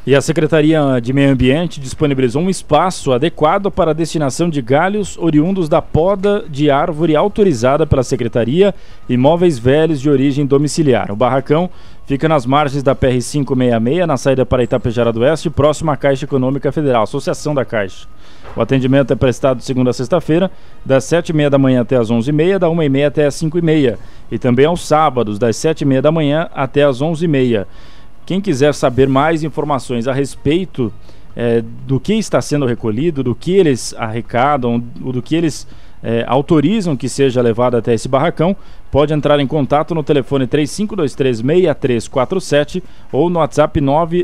E a Secretaria de Meio Ambiente disponibilizou um espaço adequado para a destinação de galhos oriundos da poda de árvore autorizada pela Secretaria e móveis velhos de origem domiciliar. O barracão fica nas margens da PR-566, na saída para Itapejara do Oeste, próximo à Caixa Econômica Federal, Associação da Caixa. O atendimento é prestado de segunda a sexta-feira, das 7h30 da manhã até as 11h30, da 1h30 até as 5h30. E também aos sábados, das 7h30 da manhã até as 11h30. Quem quiser saber mais informações a respeito do que está sendo recolhido, do que eles arrecadam, do que eles autorizam que seja levado até esse barracão, pode entrar em contato no telefone 3523-6347 ou no WhatsApp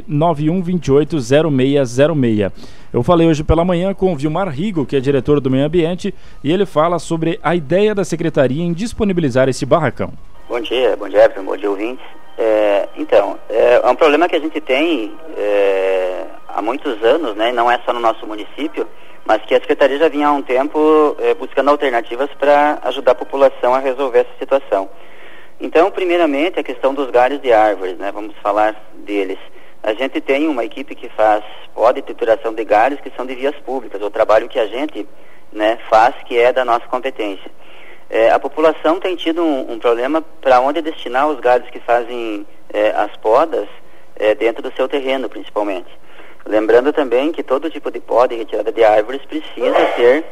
991280606. Eu falei hoje pela manhã com o Vilmar Rigo, que é diretor do Meio Ambiente, e ele fala sobre a ideia da Secretaria em disponibilizar esse barracão. Bom dia, Everton, bom dia, ouvintes. É um problema que a gente tem há muitos anos, né? Não é só no nosso município, mas que a Secretaria já vinha há um tempo buscando alternativas para ajudar a população a resolver essa situação. Então, primeiramente, a questão dos galhos de árvores, né? Vamos falar deles. A gente tem uma equipe que faz poda e trituração de galhos que são de vias públicas, o trabalho que a gente, né, faz, que é da nossa competência. A população tem tido um problema para onde destinar os galhos que fazem as podas dentro do seu terreno, principalmente. Lembrando também que todo tipo de poda e retirada de árvores precisa ter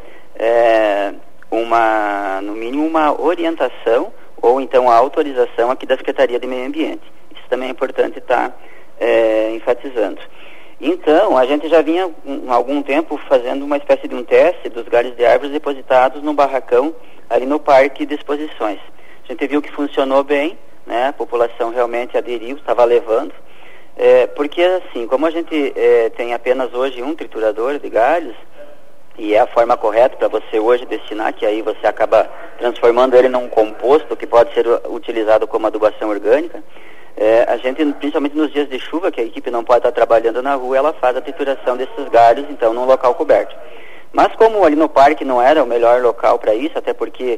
no mínimo uma orientação ou então a autorização aqui da Secretaria de Meio Ambiente. Isso também é importante estar enfatizando. Então, a gente já vinha há algum tempo fazendo uma espécie de um teste dos galhos de árvores depositados no barracão ali no Parque de Exposições. A gente viu que funcionou bem, né? A população realmente aderiu, estava levando, porque assim, como a gente tem apenas hoje um triturador de galhos, e é a forma correta para você hoje destinar, que aí você acaba transformando ele num composto que pode ser utilizado como adubação orgânica, a gente, principalmente nos dias de chuva, que a equipe não pode estar trabalhando na rua, ela faz a trituração desses galhos, então, num local coberto. Mas como ali no parque não era o melhor local para isso, até porque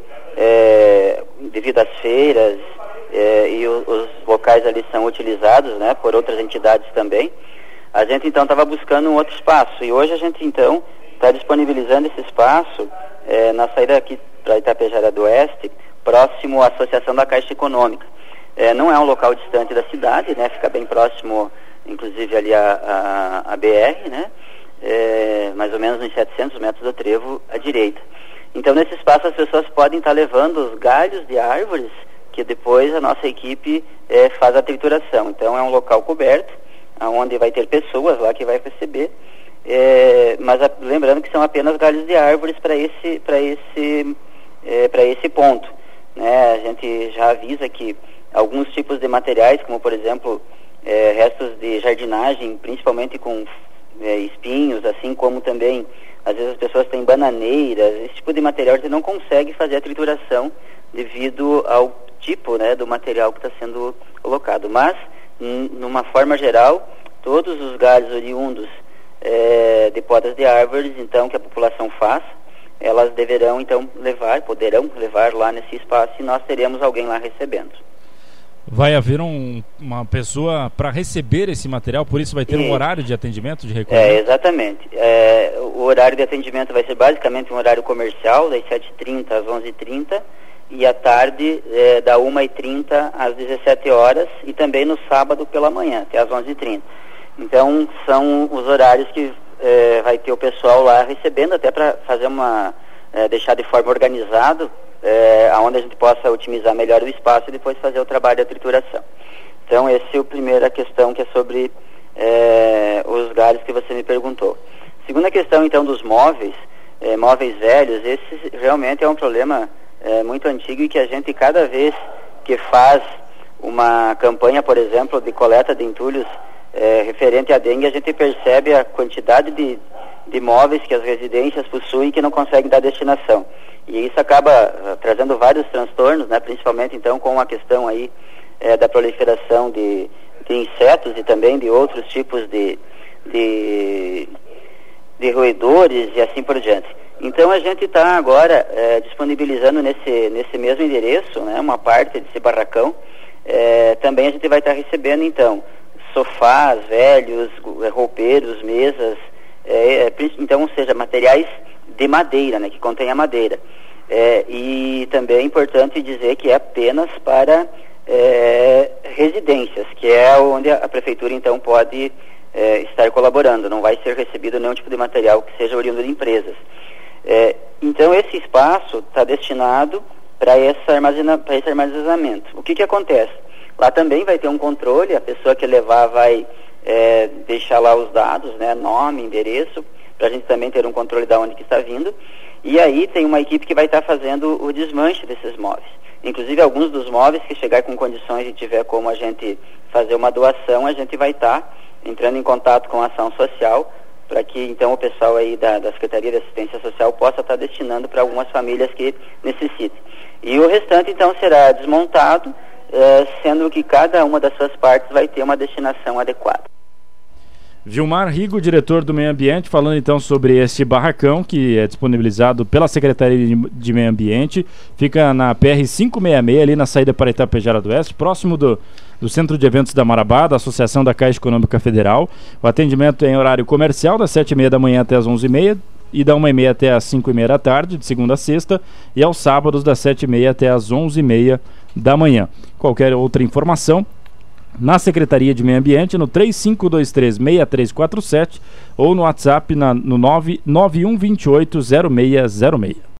devido às feiras e os locais ali são utilizados, né, por outras entidades também, a gente então estava buscando um outro espaço. E hoje a gente então está disponibilizando esse espaço na saída aqui para Itapejara do Oeste, próximo à Associação da Caixa Econômica. Não é um local distante da cidade, né, fica bem próximo, inclusive ali a BR, né? Mais ou menos uns 700 metros do trevo à direita. Então, nesse espaço, as pessoas podem estar levando os galhos de árvores que depois a nossa equipe faz a trituração. Então, é um local coberto, onde vai ter pessoas lá que vai receber, mas lembrando que são apenas galhos de árvores para esse ponto, né? A gente já avisa que alguns tipos de materiais, como por exemplo, restos de jardinagem, principalmente com espinhos, assim como também, às vezes as pessoas têm bananeiras, esse tipo de material você não consegue fazer a trituração devido ao tipo, né, do material que está sendo colocado. Mas, numa forma geral, todos os galhos oriundos de podas de árvores, então, que a população faz, elas poderão levar lá nesse espaço e nós teremos alguém lá recebendo. Vai haver uma pessoa para receber esse material, por isso vai ter um horário de atendimento, de recolhimento? Exatamente. O horário de atendimento vai ser basicamente um horário comercial, das 7h30 às 11h30, e à tarde da 1h30 às 17 horas, e também no sábado pela manhã, até às 11h30. Então, são os horários que vai ter o pessoal lá recebendo, até para fazer deixar de forma organizada, onde a gente possa otimizar melhor o espaço e depois fazer o trabalho da trituração. Então, essa é a primeira questão, que é sobre os galhos que você me perguntou. Segunda questão, então, dos móveis velhos, esse realmente é um problema muito antigo e que a gente, cada vez que faz uma campanha, por exemplo, de coleta de entulhos referente à dengue, a gente percebe a quantidade de móveis que as residências possuem que não conseguem dar destinação. E isso acaba trazendo vários transtornos, né, principalmente então com a questão aí da proliferação de insetos e também de outros tipos de roedores e assim por diante. Então a gente está agora disponibilizando nesse mesmo endereço, né, uma parte desse barracão. Também a gente vai estar recebendo então sofás velhos, roupeiros, mesas, então, ou seja, materiais de madeira, né, que contenha madeira. E também é importante dizer que é apenas para residências, que é onde a prefeitura então pode estar colaborando, não vai ser recebido nenhum tipo de material que seja oriundo de empresas. Então esse espaço está destinado para esse armazenamento. O que acontece? Lá também vai ter um controle, a pessoa que levar vai deixar lá os dados, né, nome, endereço, para a gente também ter um controle de onde que está vindo. E aí tem uma equipe que vai estar fazendo o desmanche desses móveis. Inclusive alguns dos móveis que chegar com condições e tiver como a gente fazer uma doação, a gente vai estar entrando em contato com a ação social, para que então o pessoal aí da Secretaria de Assistência Social possa estar destinando para algumas famílias que necessitem. E o restante então será desmontado, sendo que cada uma das suas partes vai ter uma destinação adequada. Vilmar Rigo, diretor do Meio Ambiente, falando então sobre este barracão que é disponibilizado pela Secretaria de Meio Ambiente. Fica na PR 566, ali na saída para Itapejara do Oeste, próximo do Centro de Eventos da Marabá, da Associação da Caixa Econômica Federal. O atendimento é em horário comercial, das 7h30 da manhã até as 11h30 e da 1h30 até as 5h30 da tarde, de segunda a sexta, e aos sábados das 7h30 até as 11h30 da manhã. Qualquer outra informação, na Secretaria de Meio Ambiente, no 3523-6347 ou no WhatsApp no 991280606.